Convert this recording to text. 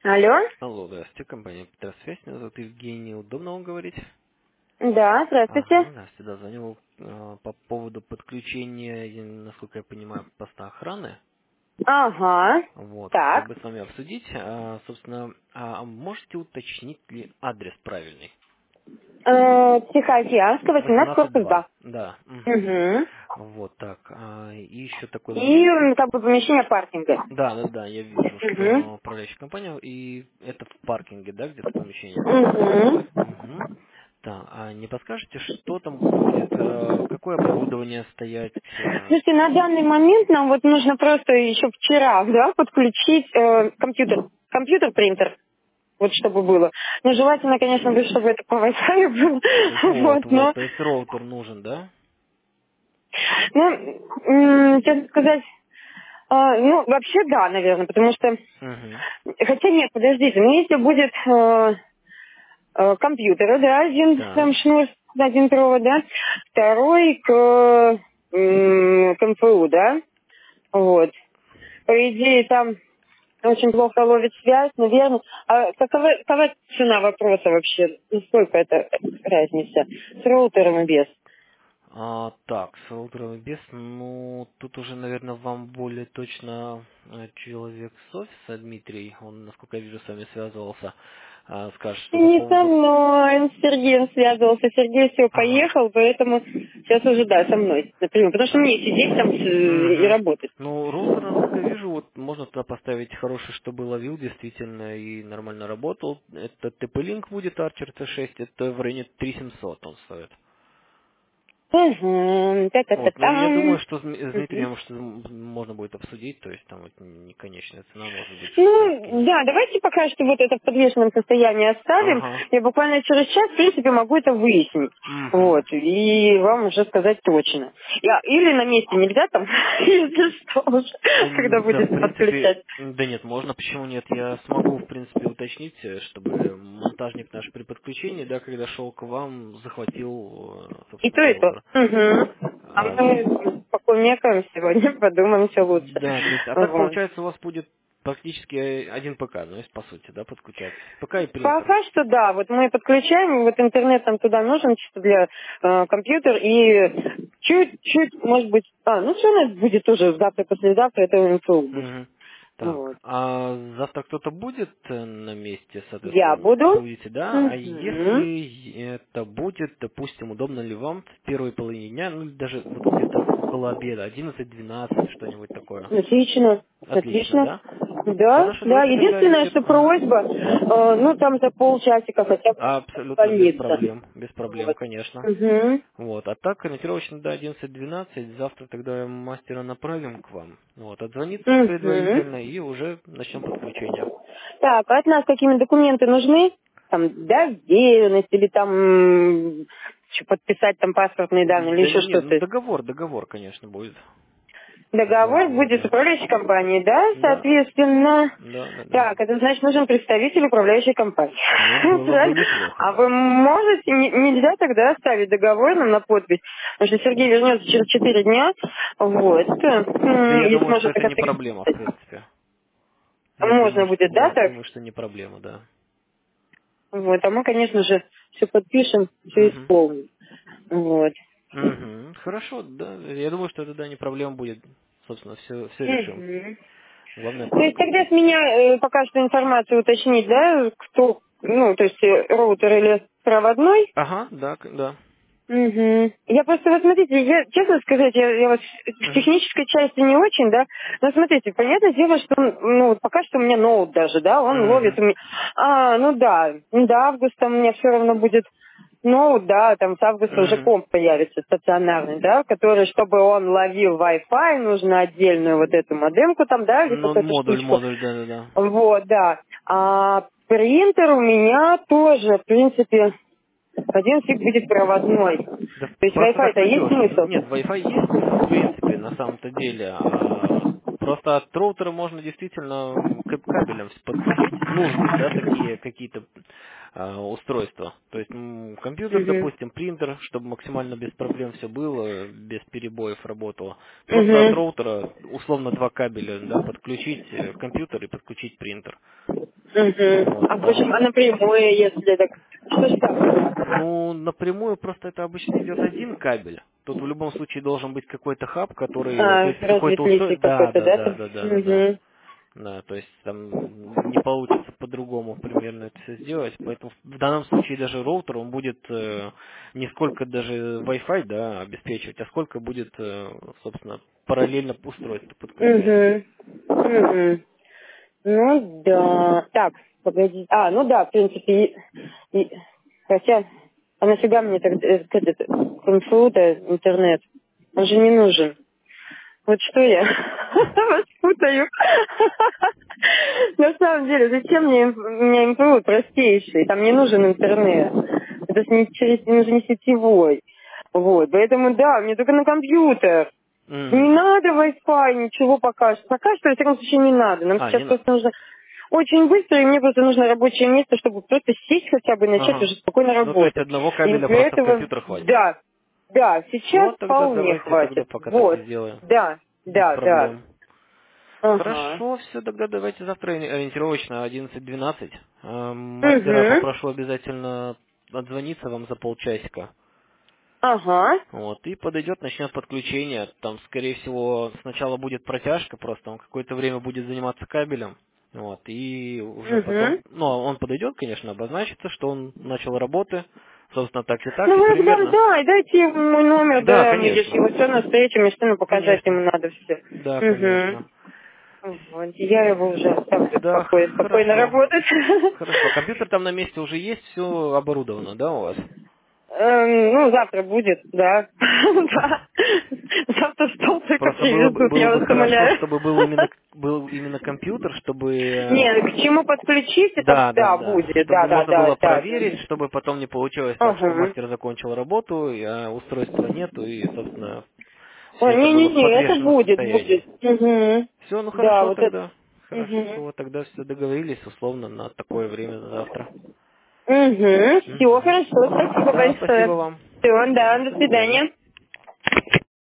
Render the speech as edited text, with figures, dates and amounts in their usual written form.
Алло? Алло, здравствуйте, компания Петросвязь, меня зовут Евгений, удобно вам говорить? Да, здравствуйте. Ага, здравствуйте, да, звонил по поводу подключения, насколько я понимаю, поста охраны. Ага. Вот, хотел Так. бы с вами обсудить. Собственно, можете уточнить ли адрес правильный? Тихоокеанская, 18, корпус 18.2, 2. да. Мгм. Угу. Вот так. И еще такой И момент. как бы помещение паркинга. Да, я вижу, Угу. что управляющая компания, и это в паркинге, да, где-то помещение? Угу. Угу. Да, а не подскажете, что там будет, какое оборудование стоять? Слушайте, на данный момент нам вот нужно просто еще вчера, да, подключить компьютер. Компьютер-принтер. Вот чтобы было. Ну, желательно, конечно, бы, чтобы это по Wi-Fi было. Вот, но, То есть роутер нужен, да? ну, честно сказать, ну, вообще да, наверное, потому что... Угу. Хотя нет, подождите, ну если будет компьютера, да, один Так. там шнур, один провод, да, второй к МФУ, да, вот. По идее, там очень плохо ловит связь, наверное. А какова цена вопроса вообще? И сколько это разница? С роутером и без? Так, с роутером и без, ну, тут уже, наверное, вам более точно человек с офиса, Дмитрий, он, насколько я вижу, с вами связывался, скажет, что по Не со поводу... мной, с Сергеем связывался. Сергей все Ага. поехал, поэтому сейчас уже, да, со мной, например. Потому что мне сидеть там и Угу. работать. Ну, роутер, насколько я вижу, вот можно туда поставить хороший, чтобы ловил действительно и нормально работал. Это TP-Link будет Archer C6, это в районе 3700 он стоит. Угу, Вот, но я думаю, та-та-та-там. что с Мгм. Дмитрием что можно будет обсудить, то есть там вот не конечная цена, может быть, там Ну, какие-нибудь. да, давайте пока что вот это в подвешенном состоянии оставим. Ага. Я буквально через час, в принципе, могу это выяснить. Угу. Вот, и вам уже сказать точно. Или на месте нельзя там, если что, уже, когда Да, в будете принципе, подключать. да нет, можно, почему нет? Я смогу, в принципе, уточнить, чтобы монтажник наш при подключении, да, когда шел к вам, захватил, И собственно, то, и то. роутер. Угу. А А, мы покумекаем сегодня, подумаем все лучше. да, то есть, а так Вот. получается у вас будет практически один ПК, ну, если по сути, да, подключать. ПК и принтер. Пока что да, вот мы подключаем, вот интернет там туда нужен чисто для компьютера и чуть-чуть, может быть, ну все равно будет уже завтра, послезавтра это МФУ будет. Мгм. Так, Вот. а завтра кто-то будет на месте, Я соответственно, буду. будете, да? А Мгм. если это будет, допустим, удобно ли вам в первой половине дня, ну, или даже вот где-то около обеда, 11-12, что-нибудь такое? Отлично, Отлично, отлично. да? Да, Хорошо, да. давайте тогда Единственное, где-то... что просьба, ну там за полчасика хотя бы Абсолютно звониться. без проблем, Вот. конечно. Угу. Вот, а так, ориентировочно до 11-12, завтра тогда мастера направим к вам. Вот, отзвониться Угу. предварительно и уже начнем подключение. Так, а от нас какими документы нужны? Там доверенность или там подписать там паспортные данные или Да еще нет, ну что-то. договор, конечно, будет. Такой Договор будет, будет с да. управляющей компанией, да, Да, соответственно. да. Так, это значит нужен представитель управляющей компании. Ну, было бы Правильно? неплохо, А вы да. можете, нельзя тогда оставить договор нам на подпись, потому что Сергей вернется через 4 дня, вот, Да я и думаю, что сможет это так не проблема, в отреагировать. принципе. Можно будет, да, так? Думаю, что не проблема, да. Вот, а мы, конечно же, все подпишем, все Угу. исполним. Вот. Угу. Хорошо, да. Я думаю, что это, да, не проблема будет. Собственно, все решим. Мгм. Главное То есть тогда с подключить. меня пока что информацию уточнить, да, кто, ну, то есть роутер или проводной. Ага, да. Мгм. Я просто, вот смотрите, я, честно сказать, я вот в Угу. технической части не очень, да, но смотрите, понятное дело, что, ну, вот пока что у меня ноут даже, да, он ловит Угу. у меня, ну да, до августа у меня все равно будет ноут, да, там с августа уже Угу. комп появится стационарный, да, который, чтобы он ловил Wi-Fi, нужно отдельную вот эту модемку там, да, или Ну, какую-то штучку, модуль, да. вот, да, а принтер у меня тоже, в принципе, один фиг будет проводной. Да То есть просто так Wi-Fi-то есть надежнее. смысл? Нет, Wi-Fi есть, в принципе, на самом-то деле. Просто от роутера можно действительно кабелем подключить нужные, да, такие какие-то устройства. То есть компьютер, Угу. допустим, принтер, чтобы максимально без проблем все было, без перебоев работало. Просто от Угу. роутера условно два кабеля, да, подключить компьютер и подключить принтер. Угу. Вот. А почему, а напрямую, если так, что ж так? Ну, напрямую просто это обычно идет один кабель. Тут в любом случае должен быть какой-то хаб, который, то есть какое-то Разветвитель устройство. Да, какой-то, да, да? да, Там? да, да, да, да. Угу. Да, то есть там не получится по-другому примерно это все сделать. Поэтому в данном случае даже роутер, он будет не сколько даже Wi-Fi, да, обеспечивать, а сколько будет, собственно, параллельно устройство подключать. Угу. Угу. Ну да. Так, погоди. А, ну да, в принципе, хотя, а нафига мне тогда этот кунг-фу-то интернет? Он же не нужен. Вот что я вас путаю. На самом деле, зачем у меня МПУ простейший, там не нужен интернет. Это же он же не сетевой. Вот, поэтому да, мне только на компьютер. Не Мгм. надо Wi-Fi, ничего пока что. Пока что, во всяком случае, не надо. Нам Не сейчас надо. просто нужно очень быстро, и мне просто нужно рабочее место, чтобы просто сесть хотя бы и начать Ага. уже спокойно Ну, то есть работать. одного И кабеля для просто в этого, компьютер хватит. да, да, сейчас Все, тогда вполне давайте тогда хватит. пока так и Вот, сделаем. да, Без да, да. проблем. Ага. Хорошо, все, тогда давайте завтра ориентировочно 11:12. Мастера Угу. попрошу обязательно отзвониться вам за полчасика. Ага. Вот, и подойдет, начнет подключение. Там, скорее всего, сначала будет протяжка, просто он какое-то время будет заниматься кабелем. Вот, и уже потом, Угу. ну, он подойдет, конечно, обозначится, что он начал работы, собственно, так Ну и вы нам, примерно. да, и дайте ему мой номер, Да, да, мы если конечно, его все на встречу, мне что показать ему конечно, надо все. да, Угу. конечно. Вот, я его уже оставлю Да, спокойно хорошо. работать. Хорошо. Компьютер там на месте уже есть, все оборудовано, да, у вас? Ну, завтра будет, да. Да. Завтра стол только Просто было бы, привезут, было я бы вас хорошо, умоляю. чтобы был именно компьютер, чтобы Не, к чему подключить, это да, да, да, да, будет, да, чтобы да, можно да, было да. проверить, чтобы потом не получилось так, что Ага. мастер закончил работу, а устройства нету, и, собственно, О, все это было в не-не-не, это подвешенном будет, состоянии. будет. Угу. Все, ну Да, хорошо вот это. тогда. Угу. Хорошо, тогда все договорились условно на такое время на завтра. Угу. Все, Мгм. хорошо, спасибо Да, спасибо большое. вам. Все, да, До до свидания. свидания.